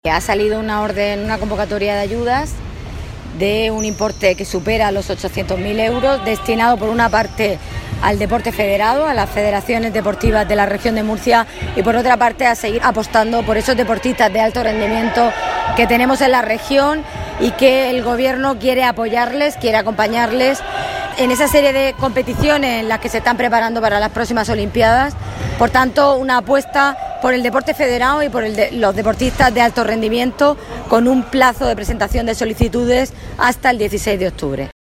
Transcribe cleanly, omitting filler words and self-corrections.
Ha salido una orden, una convocatoria de ayudas de un importe que supera los 800.000 euros, destinado por una parte al deporte federado, a las federaciones deportivas de la región de Murcia, y por otra parte a seguir apostando por esos deportistas de alto rendimiento que tenemos en la región y que el gobierno quiere apoyarles, quiere acompañarles en esa serie de competiciones en las que se están preparando para las próximas Olimpiadas. Por tanto, una apuesta por el deporte federado y por los deportistas de alto rendimiento, con un plazo de presentación de solicitudes hasta el 16 de octubre.